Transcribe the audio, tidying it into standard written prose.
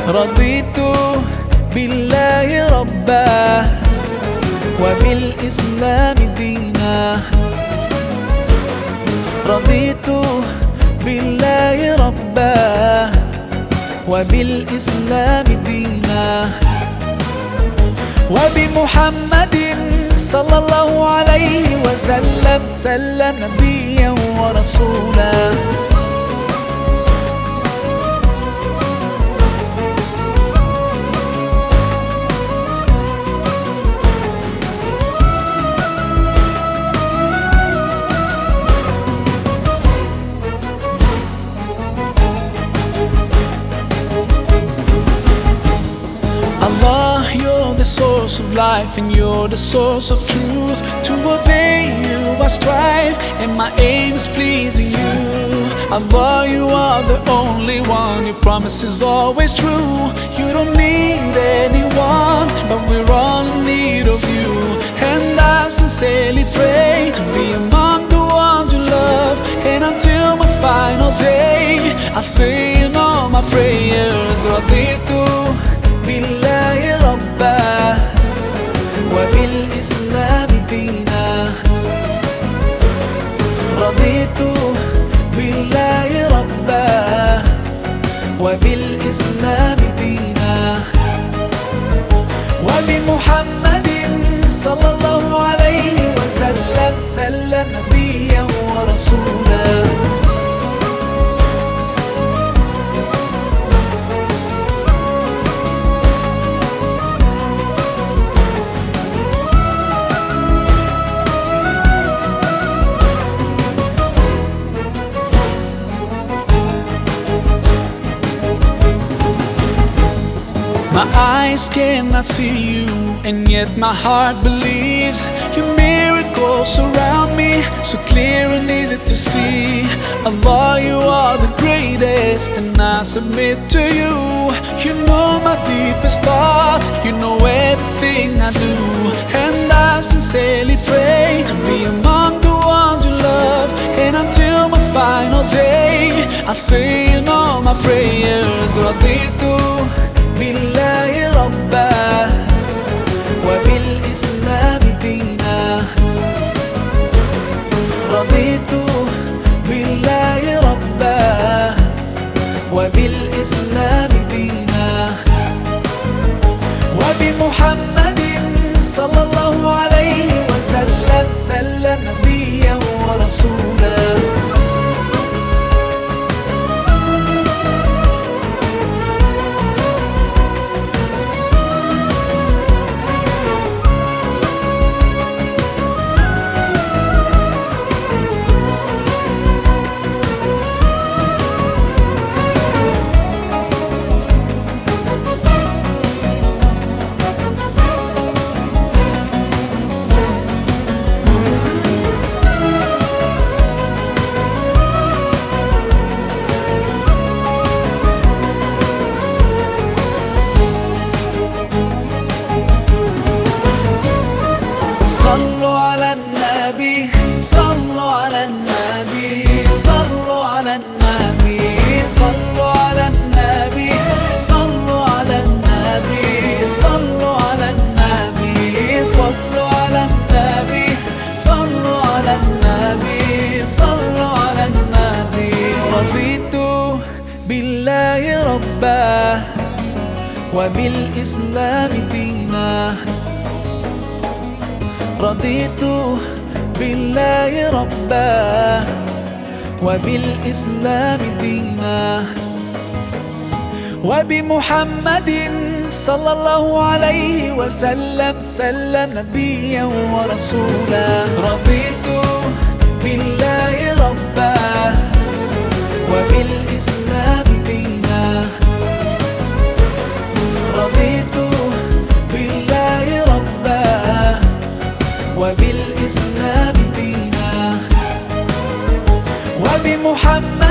رضيت بالله ربا وبالإسلام دينا. رضيت بالله ربا وبالإسلام دينا وبمحمد صلى الله عليه وسلم سلم نبيا ورسولا. Allah, you're the source of life and you're the source of truth. To obey you I strive and my aim is pleasing you. Allah, you are the only one, your promise is always true. You don't need anyone, but we're all in need of you. And I sincerely pray to be among the ones you love. And until my final day I'll say in all my prayers, Raditu بالله ربا وبالإسلام دينا. رضيت بالله ربا وبالإسلام دينا وبمحمد صلى الله عليه وسلم سلم نبيا ورسولا. My eyes cannot see you, and yet my heart believes. Your miracles surround me, so clear and easy to see. Allah, you are the greatest, and I submit to you. You know my deepest thoughts, you know everything I do. And I sincerely pray to be among the ones you love. And until my final day I'll say in all my prayers, Raditu بالله ربا وبالإسلام دينا. رضيت بالله ربا وبالإسلام دينا وبمحمد صلى الله عليه وسلم سلم نبيا ورسولا. صلوا على النبي صلوا على النبي صلوا على النبي صلوا على النبي صلوا على النبي صلوا على النبي صلوا على النبي صلوا على النبي صلوا على النبي. رضيت بالله ربا وبالإسلام دينا. رضيت بالله ربا وبالإسلام دينا وبمحمد صلى الله عليه وسلم سلم نبيا ورسولا. رضيت بالله ربا وبالإسلام دينا. رضيت بالله ربا وبالإسلام دينا وبمحمد